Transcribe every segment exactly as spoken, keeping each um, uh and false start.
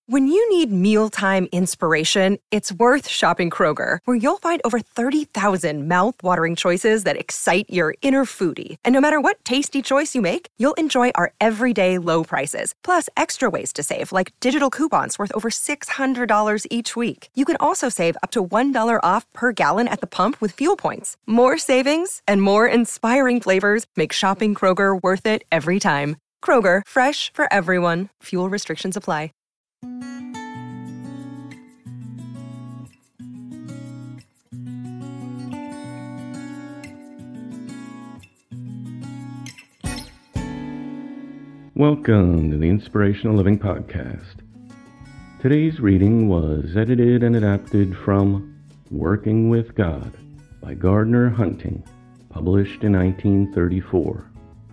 When you need mealtime inspiration, it's worth shopping Kroger, where you'll find over thirty thousand mouth-watering choices that excite your inner foodie. And no matter what tasty choice you make, you'll enjoy our everyday low prices, plus extra ways to save, like digital coupons worth over six hundred dollars each week. You can also save up to one dollar off per gallon at the pump with fuel points. More savings and more inspiring flavors make shopping Kroger worth it every time. Kroger, fresh for everyone. Fuel restrictions apply. Welcome to the Inspirational Living Podcast. Today's reading was edited and adapted from Working with God by Gardner Hunting, published in nineteen thirty-four.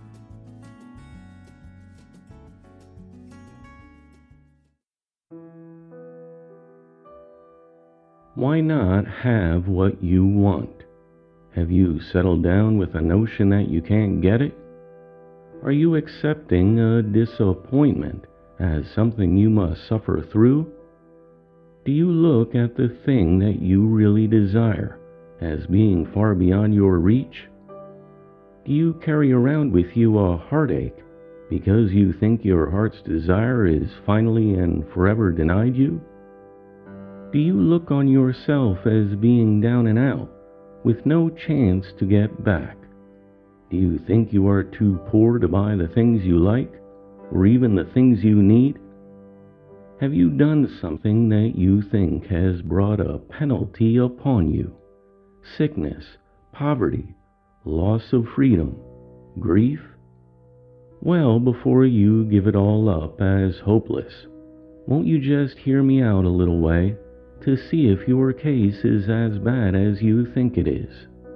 Why not have what you want? Have you settled down with a notion that you can't get it? Are you accepting a disappointment as something you must suffer through? Do you look at the thing that you really desire as being far beyond your reach? Do you carry around with you a heartache because you think your heart's desire is finally and forever denied you? Do you look on yourself as being down and out with no chance to get back? Do you think you are too poor to buy the things you like, or even the things you need? Have you done something that you think has brought a penalty upon you? Sickness, poverty, loss of freedom, grief? Well, before you give it all up as hopeless, won't you just hear me out a little way to see if your case is as bad as you think it is?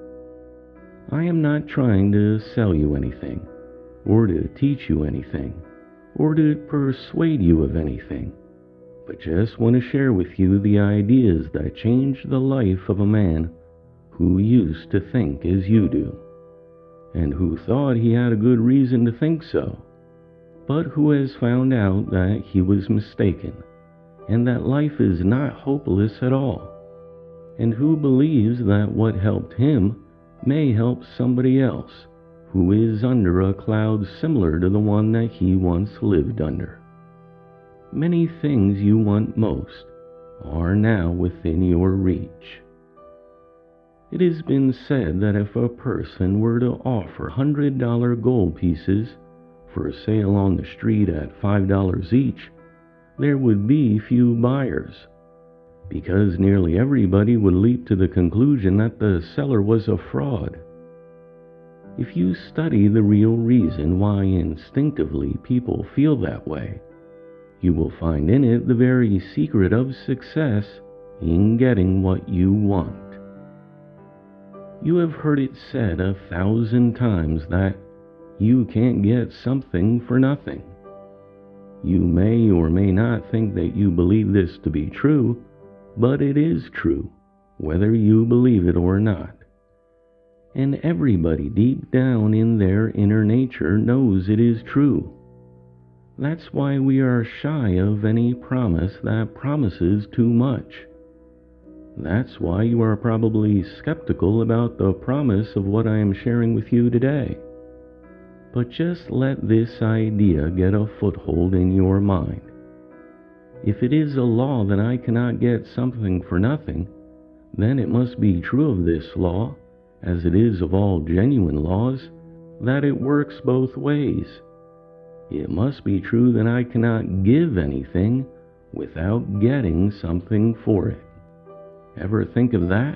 I am not trying to sell you anything, or to teach you anything, or to persuade you of anything, but just want to share with you the ideas that changed the life of a man who used to think as you do, and who thought he had a good reason to think so, but who has found out that he was mistaken, and that life is not hopeless at all, and who believes that what helped him may help somebody else who is under a cloud similar to the one that he once lived under. Many things you want most are now within your reach. It has been said that if a person were to offer one hundred dollar gold pieces for sale on the street at five dollars each, there would be few buyers, because nearly everybody would leap to the conclusion that the seller was a fraud. If you study the real reason why instinctively people feel that way, you will find in it the very secret of success in getting what you want. You have heard it said a thousand times that you can't get something for nothing. You may or may not think that you believe this to be true, but it is true, whether you believe it or not. And everybody deep down in their inner nature knows it is true. That's why we are shy of any promise that promises too much. That's why you are probably skeptical about the promise of what I am sharing with you today. But just let this idea get a foothold in your mind. If it is a law that I cannot get something for nothing, then it must be true of this law, as it is of all genuine laws, that it works both ways. It must be true that I cannot give anything without getting something for it. Ever think of that?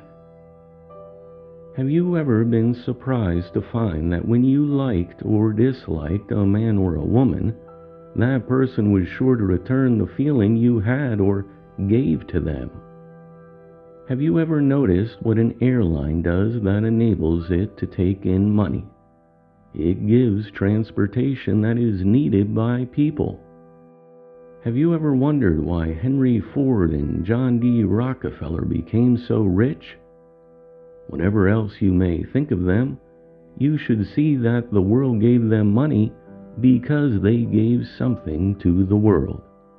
Have you ever been surprised to find that when you liked or disliked a man or a woman, that person was sure to return the feeling you had or gave to them? Have you ever noticed what an airline does that enables it to take in money? It gives transportation that is needed by people. Have you ever wondered why Henry Ford and John D. Rockefeller became so rich? Whatever else you may think of them, you should see that the world gave them money because they gave something to the world.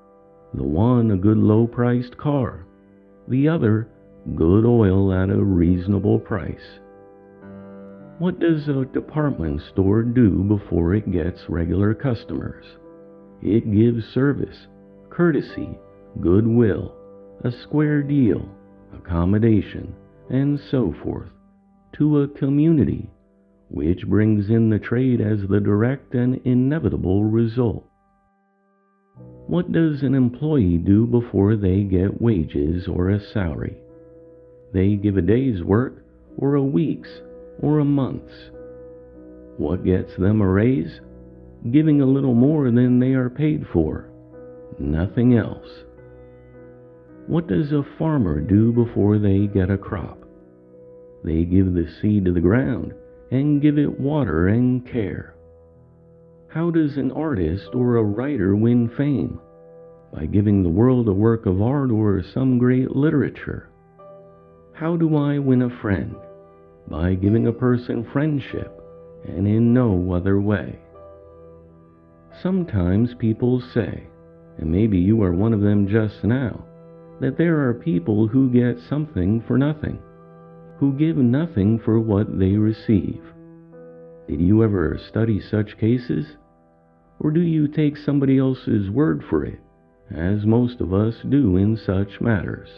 The one a good low-priced car, the other good oil at a reasonable price. What does a department store do before it gets regular customers? It gives service, courtesy, goodwill, a square deal, accommodation, and so forth to a community, which brings in the trade as the direct and inevitable result. What does an employee do before they get wages or a salary? They give a day's work, or a week's, or a month's. What gets them a raise? Giving a little more than they are paid for. Nothing else. What does a farmer do before they get a crop? They give the seed to the ground and give it water and care. How does an artist or a writer win fame? By giving the world a work of art or some great literature. How do I win a friend? By giving a person friendship, and in no other way. Sometimes people say, and maybe you are one of them just now, that there are people who get something for nothing, who give nothing for what they receive. Did you ever study such cases? Or do you take somebody else's word for it, as most of us do in such matters?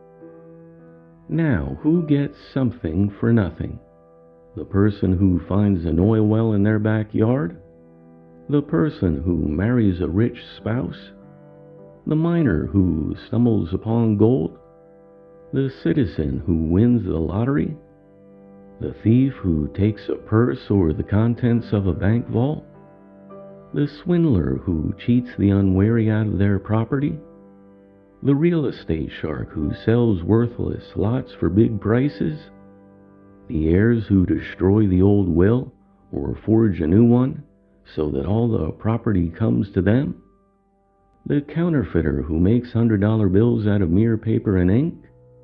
Now, who gets something for nothing? The person who finds an oil well in their backyard? The person who marries a rich spouse? The miner who stumbles upon gold? The citizen who wins the lottery? The thief who takes a purse or the contents of a bank vault? The swindler who cheats the unwary out of their property? The real estate shark who sells worthless lots for big prices? The heirs who destroy the old will or forge a new one so that all the property comes to them? The counterfeiter who makes hundred dollar bills out of mere paper and ink?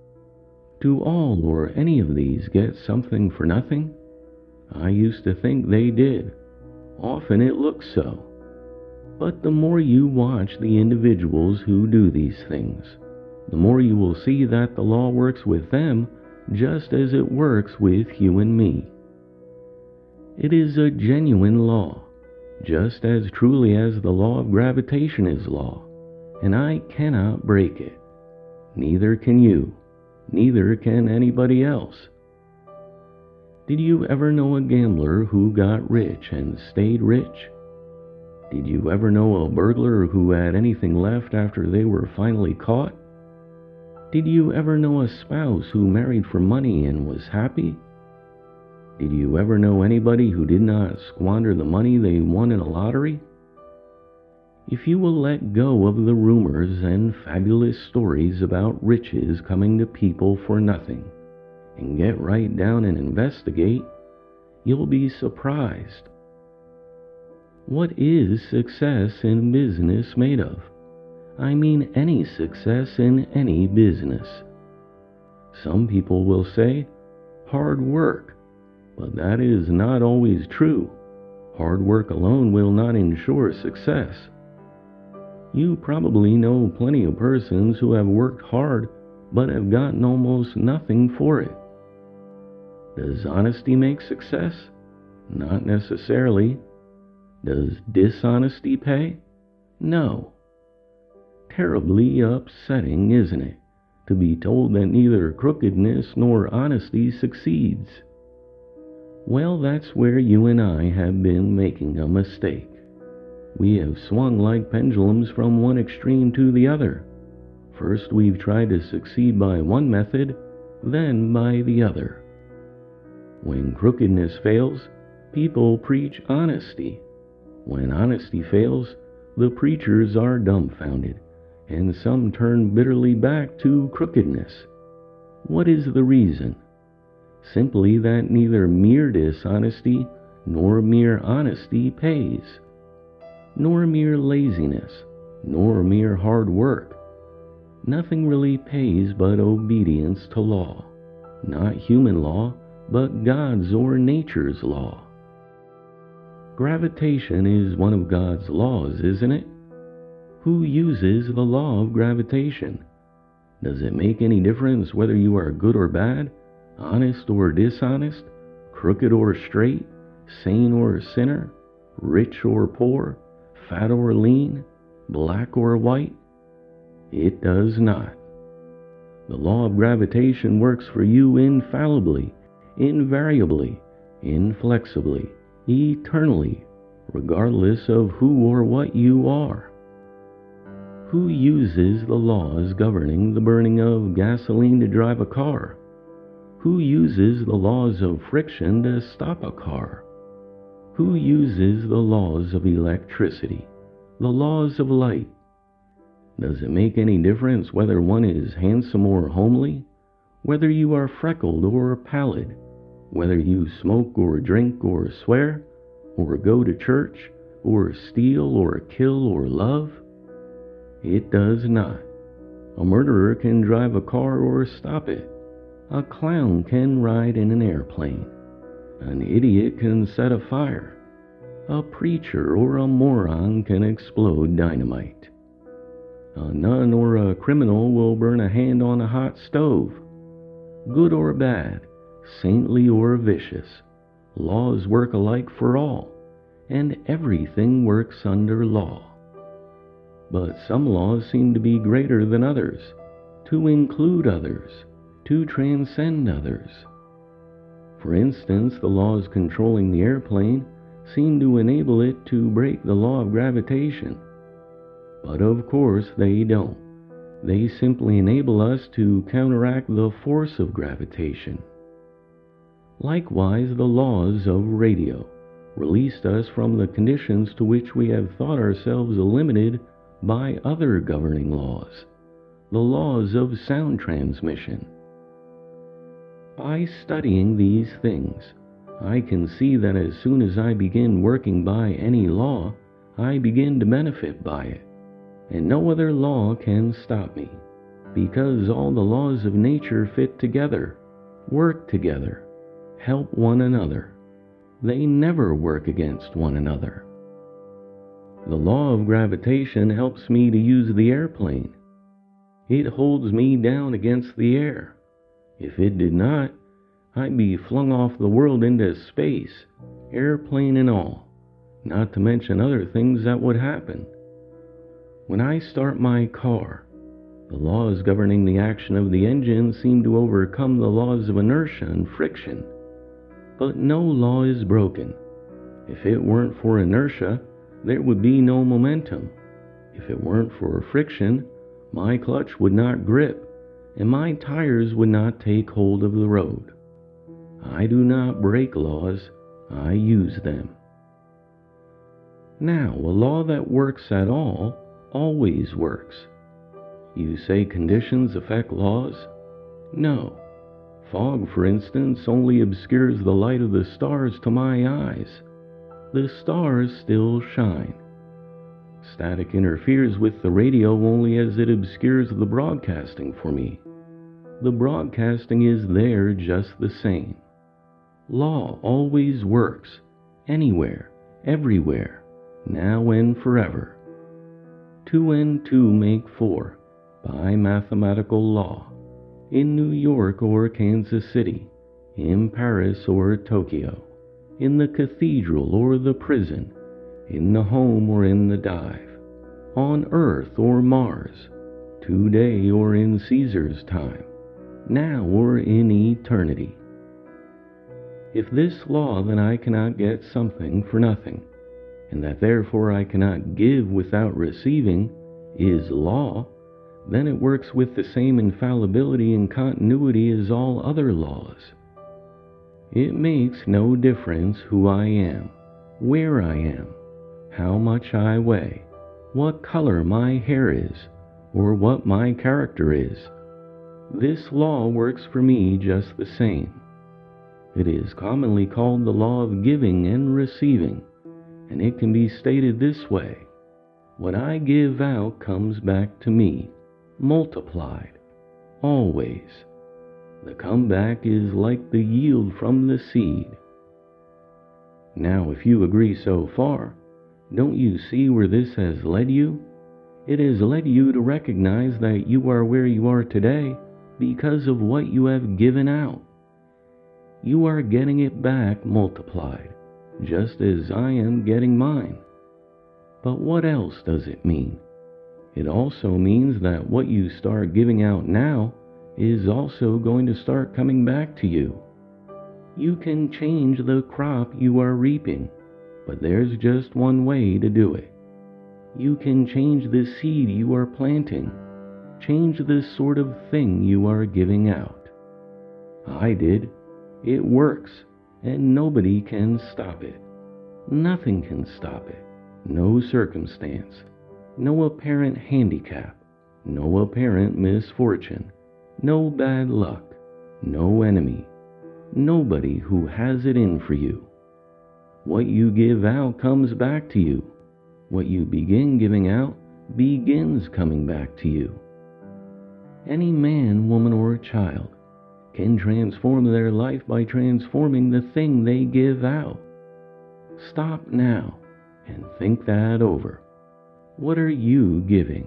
Do all or any of these get something for nothing? I used to think they did. Often it looks so. But the more you watch the individuals who do these things, the more you will see that the law works with them just as it works with you and me. It is a genuine law, just as truly as the law of gravitation is law, and I cannot break it. Neither can you, neither can anybody else. Did you ever know a gambler who got rich and stayed rich? Did you ever know a burglar who had anything left after they were finally caught? Did you ever know a spouse who married for money and was happy? Did you ever know anybody who did not squander the money they won in a lottery? If you will let go of the rumors and fabulous stories about riches coming to people for nothing, and get right down and investigate, you'll be surprised. What is success in business made of? I mean any success in any business. Some people will say, hard work, but that is not always true. Hard work alone will not ensure success. You probably know plenty of persons who have worked hard but have gotten almost nothing for it. Does honesty make success? Not necessarily. Does dishonesty pay? No. Terribly upsetting, isn't it, to be told that neither crookedness nor honesty succeeds? Well, that's where you and I have been making a mistake. We have swung like pendulums from one extreme to the other. First we've tried to succeed by one method, then by the other. When crookedness fails, people preach honesty. When honesty fails, the preachers are dumbfounded, and some turn bitterly back to crookedness. What is the reason? Simply that neither mere dishonesty nor mere honesty pays, nor mere laziness, nor mere hard work. Nothing really pays but obedience to law, not human law, but God's or nature's law. Gravitation is one of God's laws, isn't it? Who uses the law of gravitation? Does it make any difference whether you are good or bad, honest or dishonest, crooked or straight, sane or sinner, rich or poor, fat or lean, black or white? It does not. The law of gravitation works for you infallibly, invariably, inflexibly, eternally, regardless of who or what you are. Who uses the laws governing the burning of gasoline to drive a car? Who uses the laws of friction to stop a car? Who uses the laws of electricity, the laws of light? Does it make any difference whether one is handsome or homely, whether you are freckled or pallid, whether you smoke or drink or swear, or go to church, or steal or kill or love? It does not. A murderer can drive a car or stop it. A clown can ride in an airplane. An idiot can set a fire. A preacher or a moron can explode dynamite. A nun or a criminal will burn a hand on a hot stove. Good or bad, saintly or vicious, laws work alike for all, and everything works under law. But some laws seem to be greater than others, to include others, to transcend others. For instance, the laws controlling the airplane seem to enable it to break the law of gravitation. But of course they don't. They simply enable us to counteract the force of gravitation. Likewise, the laws of radio released us from the conditions to which we have thought ourselves limited by other governing laws, the laws of sound transmission. By studying these things, I can see that as soon as I begin working by any law, I begin to benefit by it, and no other law can stop me, because all the laws of nature fit together, work together, help one another. They never work against one another. The law of gravitation helps me to use the airplane. It holds me down against the air. If it did not, I'd be flung off the world into space, airplane and all, not to mention other things that would happen. When I start my car, the laws governing the action of the engine seem to overcome the laws of inertia and friction. But no law is broken. If it weren't for inertia, there would be no momentum. If it weren't for friction, my clutch would not grip, and my tires would not take hold of the road. I do not break laws, I use them. Now, a law that works at all always works. You say conditions affect laws? No. Fog, for instance, only obscures the light of the stars to my eyes. The stars still shine. Static interferes with the radio only as it obscures the broadcasting for me. The broadcasting is there just the same. Law always works, anywhere, everywhere, now and forever. Two and two make four, by mathematical law, in New York or Kansas City, in Paris or Tokyo, in the cathedral or the prison, in the home or in the dive, on Earth or Mars, today or in Caesar's time, now or in eternity. If this law that I cannot get something for nothing, and that therefore I cannot give without receiving, is law, then it works with the same infallibility and continuity as all other laws. It makes no difference who I am, where I am, how much I weigh, what color my hair is, or what my character is. This law works for me just the same. It is commonly called the law of giving and receiving, and it can be stated this way: what I give out comes back to me, multiplied, always. The comeback is like the yield from the seed. Now, if you agree so far, don't you see where this has led you? It has led you to recognize that you are where you are today because of what you have given out. You are getting it back multiplied, just as I am getting mine. But what else does it mean? It also means that what you start giving out now is also going to start coming back to you. You can change the crop you are reaping, but there's just one way to do it. You can change the seed you are planting, change the sort of thing you are giving out. I did. It works, and nobody can stop it. Nothing can stop it. No circumstance, no apparent handicap, no apparent misfortune, no bad luck, no enemy, nobody who has it in for you. What you give out comes back to you. What you begin giving out begins coming back to you. Any man, woman, or child can transform their life by transforming the thing they give out. Stop now and think that over. What are you giving?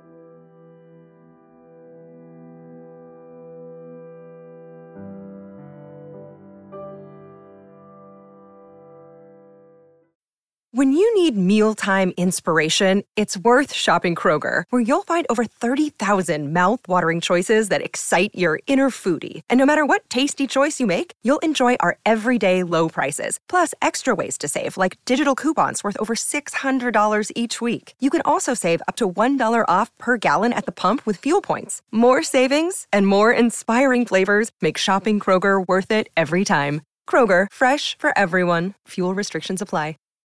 When you need mealtime inspiration, it's worth shopping Kroger, where you'll find over thirty thousand mouth-watering choices that excite your inner foodie. And no matter what tasty choice you make, you'll enjoy our everyday low prices, plus extra ways to save, like digital coupons worth over six hundred dollars each week. You can also save up to one dollar off per gallon at the pump with fuel points. More savings and more inspiring flavors make shopping Kroger worth it every time. Kroger, fresh for everyone. Fuel restrictions apply.